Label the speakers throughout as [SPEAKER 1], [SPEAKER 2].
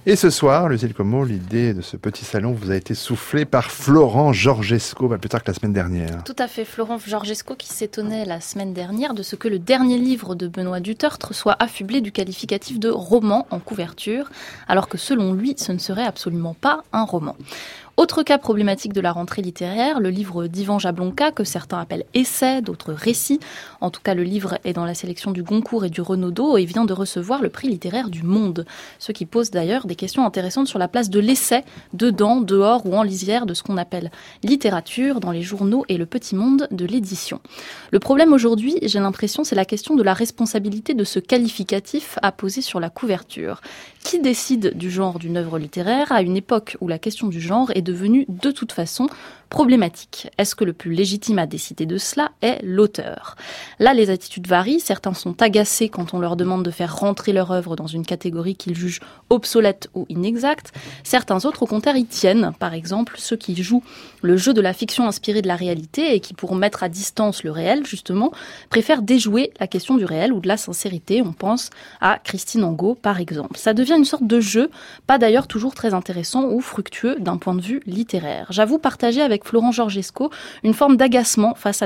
[SPEAKER 1] Et ce soir, Lucille Como, l'idée de ce petit salon vous a été soufflée par Florent Georgesco, pas plus tard que la semaine dernière.
[SPEAKER 2] Tout à fait, Florent Georgesco qui s'étonnait la semaine dernière de ce que le dernier livre de Benoît Dutertre soit affublé du qualificatif de roman en couverture, alors que selon lui, ce ne serait absolument pas un roman. Autre cas problématique de la rentrée littéraire, le livre d'Yvan Jablonka, que certains appellent essai, d'autres récit. En tout cas, le livre est dans la sélection du Goncourt et du Renaudot et vient de recevoir le prix littéraire du Monde. Ce qui pose d'ailleurs des questions intéressantes sur la place de l'essai, dedans, dehors ou en lisière de ce qu'on appelle littérature dans les journaux et le petit monde de l'édition. Le problème aujourd'hui, j'ai l'impression, c'est la question de la responsabilité de ce qualificatif à poser sur la couverture. Qui décide du genre d'une œuvre littéraire à une époque où la question du genre est devenue de toute façon problématique? Est-ce que le plus légitime à décider de cela est l'auteur? Là, les attitudes varient. Certains sont agacés quand on leur demande de faire rentrer leur œuvre dans une catégorie qu'ils jugent obsolète ou inexacte. Certains autres, au contraire, y tiennent. Par exemple, ceux qui jouent le jeu de la fiction inspirée de la réalité et qui, pour mettre à distance le réel, justement, préfèrent déjouer la question du réel ou de la sincérité. On pense à Christine Angot, par exemple. Ça devient une sorte de jeu, pas d'ailleurs toujours très intéressant ou fructueux d'un point de vue littéraire. J'avoue partager avec Florent Georgesco une forme d'agacement face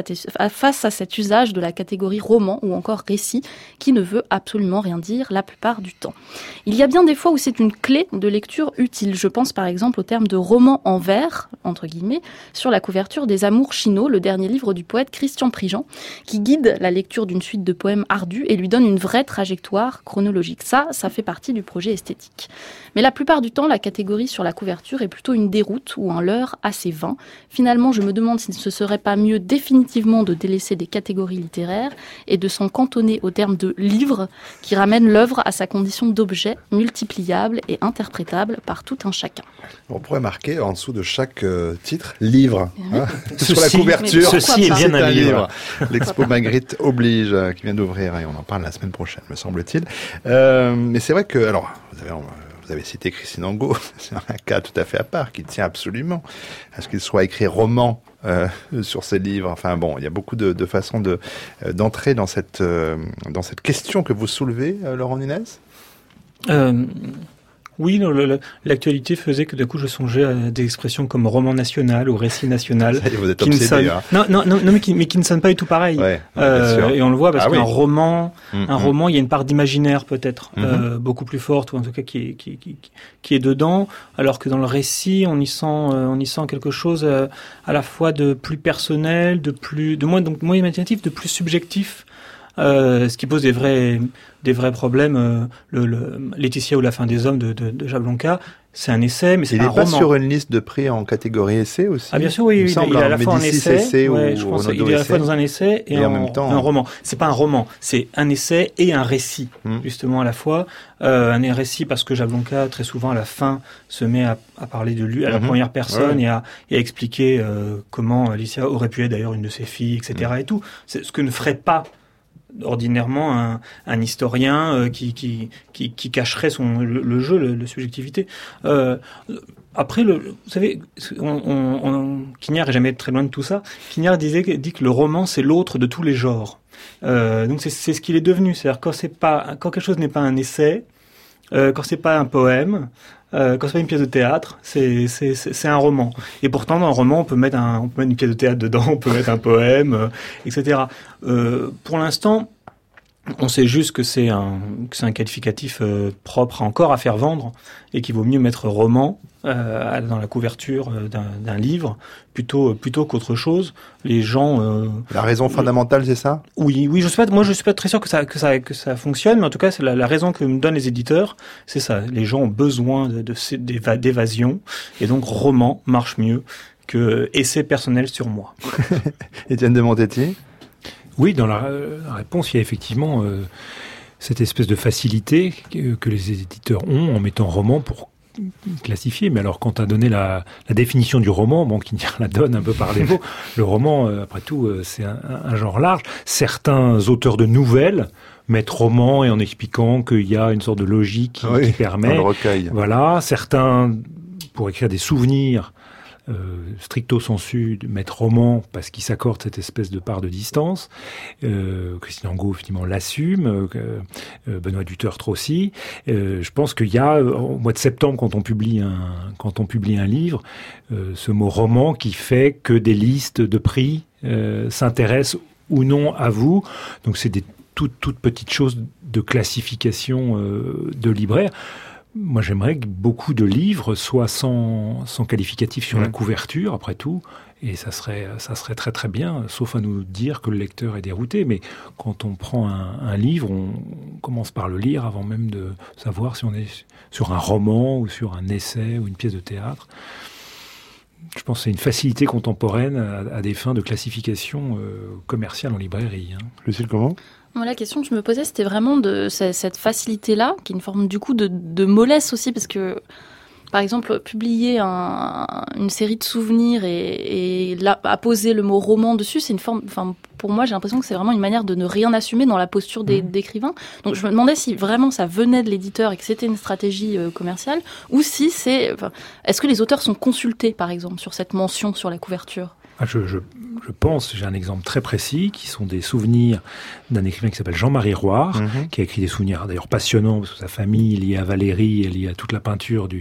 [SPEAKER 2] à cet usage de la catégorie roman ou encore récit qui ne veut absolument rien dire la plupart du temps. Il y a bien des fois où c'est une clé de lecture utile. Je pense par exemple au terme de roman en vers, entre guillemets, sur la couverture des Amours Chinaux, le dernier livre du poète Christian Prigent, qui guide la lecture d'une suite de poèmes ardus et lui donne une vraie trajectoire chronologique. Ça fait partie du projet esthétique. Mais la plupart du temps, la catégorie sur la couverture est plutôt une déroute ou un leurre assez vain. Finalement, je me demande si ce serait pas mieux définitivement de délaisser des catégories littéraires et de s'en cantonner au terme de livre qui ramène l'œuvre à sa condition d'objet multipliable et interprétable par tout un chacun.
[SPEAKER 1] On pourrait marquer en dessous de chaque titre livre, sur la couverture.
[SPEAKER 3] Ceci est bien un livre.
[SPEAKER 1] L'Expo Magritte oblige, qui vient d'ouvrir et on en parle la semaine prochaine, me semble-t-il. Mais c'est vrai que, alors, vous avez cité Christine Angot, c'est un cas tout à fait à part qui tient absolument à ce qu'il soit écrit roman sur ces livres. Enfin bon, il y a beaucoup de façons d'entrer dans cette question que vous soulevez, Laurent Nunez.
[SPEAKER 3] Oui, l'actualité faisait que d'un coup je songeais à des expressions comme roman national ou récit national.
[SPEAKER 1] Vous êtes obsédé,
[SPEAKER 3] non, mais qui ne sonnent pas du tout pareil. Ouais, et on le voit parce qu'un roman, il y a une part d'imaginaire peut-être beaucoup plus forte, ou en tout cas qui est dedans, alors que dans le récit on y sent quelque chose à la fois de plus personnel, de moins imaginatif, de plus subjectif. Ce qui pose des vrais problèmes. Laetitia ou la fin des hommes de Jablonka, c'est un essai, mais c'est pas un roman.
[SPEAKER 1] Il est pas sur une liste de prix en catégorie essai aussi?
[SPEAKER 3] Ah bien sûr, oui, il est à la fois en essai,
[SPEAKER 1] je pense
[SPEAKER 3] il est à la fois dans un essai et en même temps un roman. C'est pas un roman, c'est un essai et un récit, justement à la fois. Un récit parce que Jablonka, très souvent à la fin, se met à parler de lui à la première personne et à expliquer comment Alicia aurait pu être d'ailleurs une de ses filles, etc. et tout. C'est ce que ne ferait pas ordinairement un historien qui cacherait le jeu, la subjectivité. Après, vous savez, Quignard est jamais très loin de tout ça. Quignard dit que le roman c'est l'autre de tous les genres. Donc c'est ce qu'il est devenu. C'est-à-dire quand quelque chose n'est pas un essai, quand c'est pas un poème, quand c'est pas une pièce de théâtre, c'est un roman. Et pourtant, dans un roman, on peut mettre une pièce de théâtre dedans, on peut mettre un poème, etc. Pour l'instant, on sait juste que c'est un qualificatif propre encore à faire vendre et qu'il vaut mieux mettre roman dans la couverture d'un livre plutôt qu'autre chose. Les gens
[SPEAKER 1] la raison fondamentale, c'est ça?
[SPEAKER 3] Oui, je suis pas très sûr que ça fonctionne, mais en tout cas c'est la raison que me donnent les éditeurs, c'est ça. Les gens ont besoin d'évasion et donc roman marche mieux que essai personnel sur moi.
[SPEAKER 1] Étienne de Montetti.
[SPEAKER 4] Oui, dans la réponse, il y a effectivement cette espèce de facilité que les éditeurs ont en mettant roman pour classifier. Mais alors, quand tu as donné la définition du roman, qui la donne un peu par les mots, le roman, après tout, c'est un genre large. Certains auteurs de nouvelles mettent roman et en expliquant qu'il y a une sorte de logique qui permet.
[SPEAKER 1] Dans le recueil.
[SPEAKER 4] Voilà. Certains, pour écrire des souvenirs, stricto sensu mettre roman parce qu'il s'accorde cette espèce de part de distance. Christine Angot, effectivement, l'assume. Benoît Dutertre aussi. Je pense qu'il y a, au mois de septembre, quand on publie un livre, ce mot roman qui fait que des listes de prix s'intéressent ou non à vous. Donc c'est des toutes petites choses de classification de libraire. Moi, j'aimerais que beaucoup de livres soient sans qualificatif sur la couverture, après tout, et ça serait très très bien, sauf à nous dire que le lecteur est dérouté. Mais quand on prend un livre, on commence par le lire avant même de savoir si on est sur un roman ou sur un essai ou une pièce de théâtre. Je pense que c'est une facilité contemporaine à des fins de classification commerciale en librairie.
[SPEAKER 1] Lucile, comment ?
[SPEAKER 2] La question que je me posais, c'était vraiment de cette facilité-là, qui est une forme du coup de mollesse aussi, parce que, par exemple, publier une série de souvenirs et là, apposer le mot roman dessus, c'est une forme... Enfin, pour moi, j'ai l'impression que c'est vraiment une manière de ne rien assumer dans la posture d'écrivain. Donc, je me demandais si vraiment ça venait de l'éditeur et que c'était une stratégie commerciale, ou si c'est... Enfin, est-ce que les auteurs sont consultés, par exemple, sur cette mention sur la couverture ?
[SPEAKER 4] Je pense, j'ai un exemple très précis, qui sont des souvenirs d'un écrivain qui s'appelle Jean-Marie Roire, qui a écrit des souvenirs d'ailleurs passionnants, parce que sa famille est liée à Valéry, est liée à toute la peinture du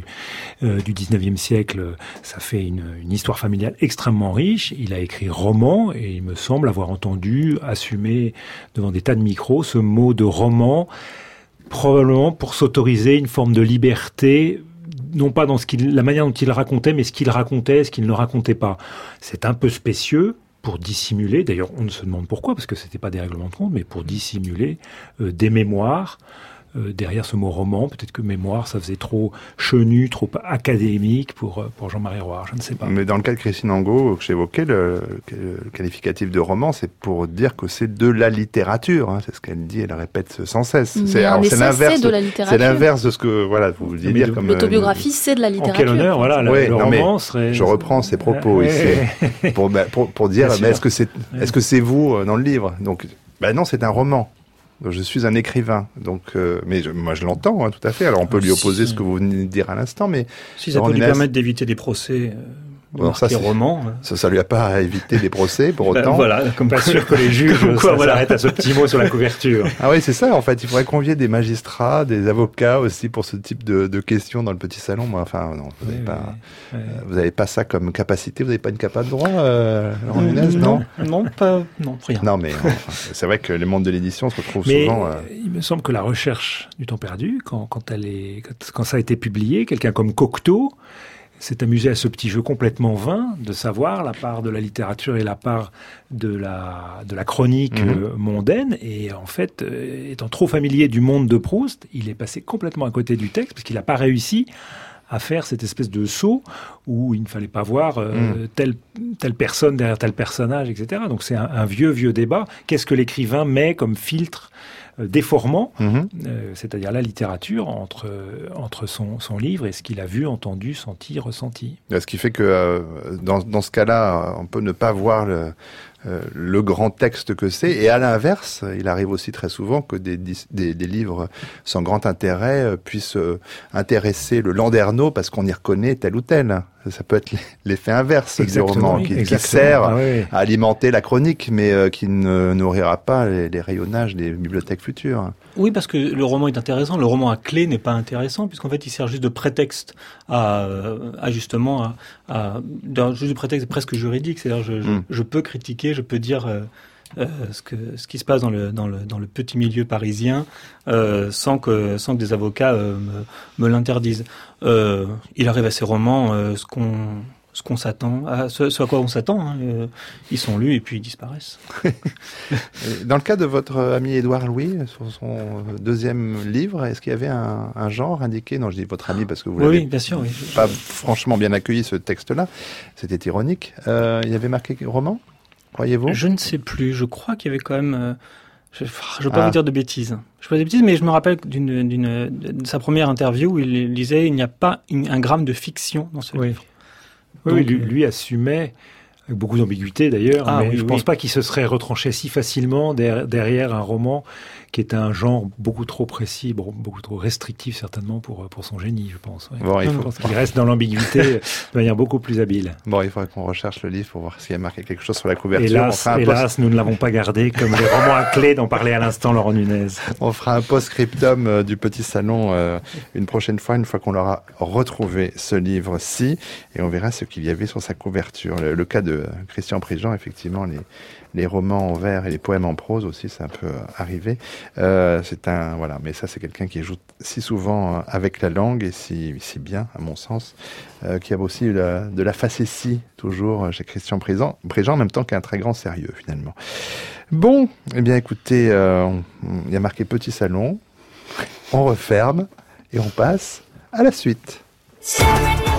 [SPEAKER 4] 19e siècle. Ça fait une histoire familiale extrêmement riche. Il a écrit roman, et il me semble avoir entendu assumer devant des tas de micros ce mot de roman, probablement pour s'autoriser une forme de liberté, non pas dans la manière dont il racontait, mais ce qu'il racontait, ce qu'il ne racontait pas. C'est un peu spécieux pour dissimuler, d'ailleurs on se demande pourquoi, parce que c'était pas des règlements de compte, mais pour dissimuler des mémoires. Derrière ce mot roman, peut-être que mémoire, ça faisait trop chenu, trop académique pour Jean-Marie Roire, je ne sais pas.
[SPEAKER 1] Mais dans le cas de Christine Angot, que j'évoquais, le qualificatif de roman, c'est pour dire que c'est de la littérature. C'est ce qu'elle dit, elle répète sans cesse.
[SPEAKER 2] C'est l'inverse
[SPEAKER 1] de la littérature. C'est l'inverse de ce que vous vouliez dire. Comme
[SPEAKER 2] l'autobiographie, c'est de la littérature.
[SPEAKER 4] En quel honneur, voilà, le roman serait...
[SPEAKER 1] Je reprends ses propos ici pour dire, mais est-ce que c'est vous dans le livre ? Donc, non, c'est un roman. Je suis un écrivain, donc mais moi je l'entends tout à fait. Alors on peut lui opposer ce que vous venez de dire à l'instant, mais
[SPEAKER 3] si ça peut lui permettre d'éviter des procès, romans.
[SPEAKER 1] Ça lui a pas évité des procès pour autant.
[SPEAKER 4] Voilà, comme pas sûr que les juges s'arrêtent à ce petit mot sur la couverture.
[SPEAKER 1] Ah oui, c'est ça. En fait, il faudrait convier des magistrats, des avocats aussi pour ce type de questions dans le petit salon. Moi, enfin, non, vous n'avez pas ça comme capacité. Vous n'avez pas une capa de droit, Laurent Nunez, non,
[SPEAKER 3] rien.
[SPEAKER 1] Non, mais c'est vrai que le monde de l'édition se retrouve souvent.
[SPEAKER 4] Il me semble que la recherche du temps perdu, quand ça a été publié, quelqu'un comme Cocteau s'est amusé à ce petit jeu complètement vain de savoir la part de la littérature et la part de la chronique mondaine. Et en fait, étant trop familier du monde de Proust, il est passé complètement à côté du texte parce qu'il n'a pas réussi à faire cette espèce de saut où il ne fallait pas voir telle personne derrière tel personnage, etc. Donc c'est un vieux débat. Qu'est-ce que l'écrivain met comme filtre déformant, c'est-à-dire la littérature, entre son livre et ce qu'il a vu, entendu, senti, ressenti.
[SPEAKER 1] Ce qui fait que dans ce cas-là, on peut ne pas voir le grand texte que c'est. Et à l'inverse, il arrive aussi très souvent que des livres sans grand intérêt puissent intéresser le landerneau parce qu'on y reconnaît tel ou tel. Ça peut être l'effet inverse du roman qui sert à alimenter la chronique, mais qui ne nourrira pas les rayonnages des bibliothèques futures.
[SPEAKER 3] Oui, parce que le roman est intéressant. Le roman à clé n'est pas intéressant, puisqu'en fait, il sert juste de prétexte juste de prétexte presque juridique. C'est-à-dire, je peux critiquer, je peux dire ce qui se passe dans le petit milieu parisien, sans que des avocats me l'interdisent. Il arrive à ces romans ce qu'on s'attend, ce à quoi on s'attend. Ils sont lus et puis ils disparaissent.
[SPEAKER 1] Dans le cas de votre ami Édouard Louis, sur son deuxième livre, est-ce qu'il y avait un genre indiqué ? Non, je dis votre ami parce que vous l'avez
[SPEAKER 3] bien sûr,
[SPEAKER 1] pas franchement bien accueilli ce texte-là. C'était ironique. Il y avait marqué roman ? Croyez-vous ?
[SPEAKER 3] Je ne sais plus. Je crois qu'il y avait quand même... je ne veux pas vous dire de bêtises. Mais je me rappelle de sa première interview où il disait « Il n'y a pas un gramme de fiction dans ce livre ».
[SPEAKER 4] Oui, lui assumait avec beaucoup d'ambiguïté d'ailleurs, mais je ne pense pas qu'il se serait retranché si facilement derrière un roman qui est un genre beaucoup trop précis, beaucoup trop restrictif certainement pour son génie, je pense. Ouais.
[SPEAKER 1] Bon,
[SPEAKER 4] je pense qu'il reste dans l'ambiguïté de manière beaucoup plus habile.
[SPEAKER 1] Bon, il faudrait qu'on recherche le livre pour voir s'il y a marqué quelque chose sur la couverture.
[SPEAKER 4] Hélas, nous ne l'avons pas gardé comme les romans à clé dont parlait à l'instant Laurent Nunez.
[SPEAKER 1] On fera un post-scriptum du Petit Salon une prochaine fois, une fois qu'on aura retrouvé ce livre-ci, et on verra ce qu'il y avait sur sa couverture. Le cas de Christian Préjean, effectivement, les romans en vers et les poèmes en prose aussi, ça peut arriver. Voilà, mais ça, c'est quelqu'un qui joue si souvent avec la langue et si bien, à mon sens, qui a aussi de la facétie toujours chez Christian Préjean, en même temps qu'un très grand sérieux finalement. Bon, eh bien écoutez, il y a marqué Petit Salon, on referme et on passe à la suite.